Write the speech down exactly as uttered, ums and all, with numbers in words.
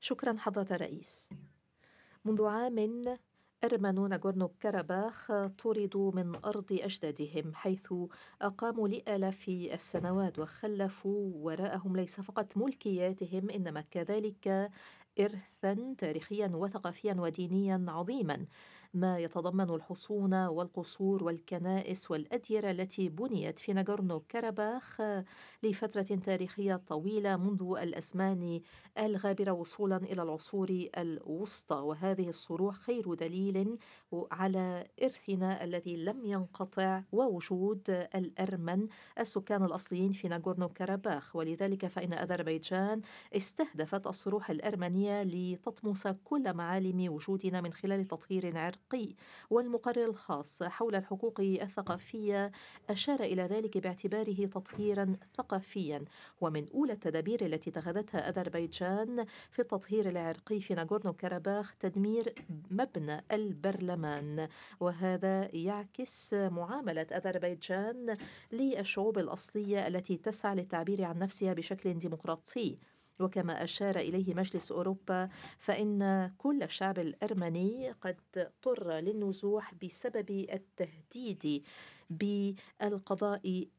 شكرا حضرة الرئيس. منذ عام أرمن ناغورنو كاراباخ طردوا من أرض أجدادهم حيث أقاموا لآلاف السنوات وخلفوا وراءهم ليس فقط ملكياتهم إنما كذلك إرثا تاريخيا وثقافيا ودينيا عظيما، ما يتضمن الحصون والقصور والكنائس والأديرة التي بنيت في ناغورنو كاراباخ لفترة تاريخية طويلة منذ الأزمان الغابرة وصولا إلى العصور الوسطى، وهذه الصروح خير دليل على إرثنا الذي لم ينقطع ووجود الأرمن السكان الأصليين في ناغورنو كاراباخ. ولذلك فإن أذربيجان استهدفت الصروح الأرمنية لتطمس كل معالم وجودنا من خلال تطهير عرقي. والمقرر الخاص حول الحقوق الثقافية أشار إلى ذلك باعتباره تطهيرا ثقافيا، ومن أولى التدابير التي اتخذتها أذربيجان في التطهير العرقي في ناغورنو كاراباخ تدمير مبنى البرلمان، وهذا يعكس معاملة أذربيجان للشعوب الأصلية التي تسعى للتعبير عن نفسها بشكل ديمقراطي. وكما أشار إليه مجلس أوروبا فإن كل الشعب الأرمني قد اضطر للنزوح بسبب التهديد بالقضاء